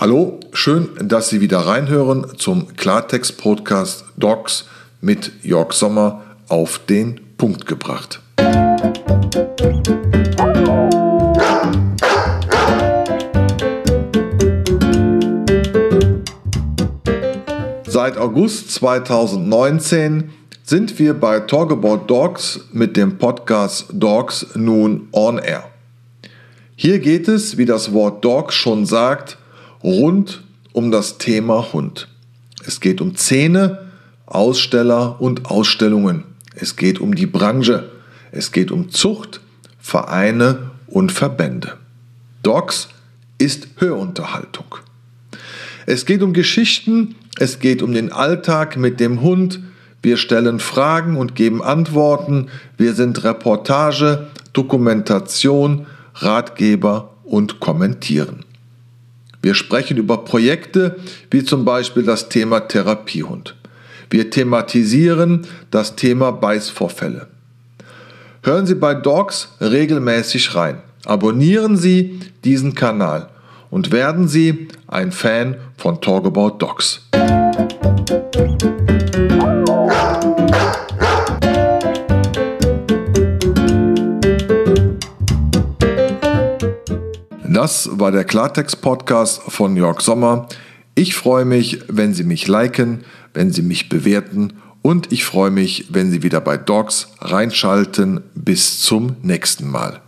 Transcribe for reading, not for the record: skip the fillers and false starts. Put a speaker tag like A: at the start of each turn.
A: Hallo, schön, dass Sie wieder reinhören zum Klartext-Podcast Docs mit Jörg Sommer auf den Punkt gebracht. Seit August 2019 sind wir bei Talk About Dogs mit dem Podcast Dogs nun on air. Hier geht es, wie das Wort Dog schon sagt, rund um das Thema Hund. Es geht um Zähne, Aussteller und Ausstellungen. Es geht um die Branche. Es geht um Zucht, Vereine und Verbände. Dogs ist Hörunterhaltung. Es geht um Geschichten, es geht um den Alltag mit dem Hund. Wir stellen Fragen und geben Antworten. Wir sind Reportage, Dokumentation, Ratgeber und kommentieren. Wir sprechen über Projekte wie zum Beispiel das Thema Therapiehund. Wir thematisieren das Thema Beißvorfälle. Hören Sie bei Dogs regelmäßig rein. Abonnieren Sie diesen Kanal und werden Sie ein Fan von Talk About Dogs. Das war der Klartext-Podcast von Jörg Sommer. Ich freue mich, wenn Sie mich liken, wenn Sie mich bewerten und ich freue mich, wenn Sie wieder bei Dogs reinschalten. Bis zum nächsten Mal.